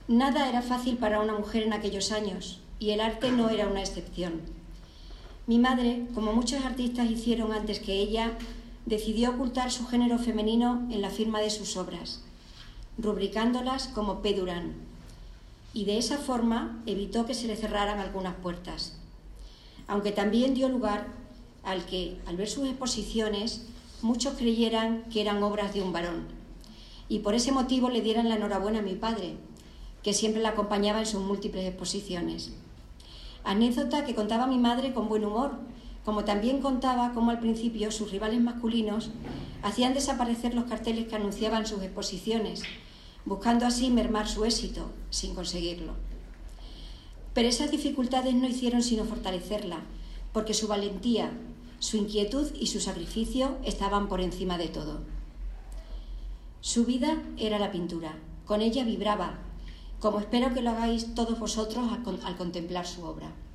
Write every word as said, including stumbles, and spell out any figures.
Nada era fácil para una mujer en aquellos años, y el arte no era una excepción. Mi madre, como muchos artistas hicieron antes que ella, decidió ocultar su género femenino en la firma de sus obras, rubricándolas como P. Durán, y de esa forma evitó que se le cerraran algunas puertas, aunque también dio lugar al que, al ver sus exposiciones, muchos creyeran que eran obras de un varón, y por ese motivo le dieran la enhorabuena a mi padre, que siempre la acompañaba en sus múltiples exposiciones. Anécdota que contaba mi madre con buen humor, como también contaba cómo al principio sus rivales masculinos hacían desaparecer los carteles que anunciaban sus exposiciones, buscando así mermar su éxito, sin conseguirlo. Pero esas dificultades no hicieron sino fortalecerla, porque su valentía, su inquietud y su sacrificio estaban por encima de todo. Su vida era la pintura, con ella vibraba, como espero que lo hagáis todos vosotros al, al contemplar su obra.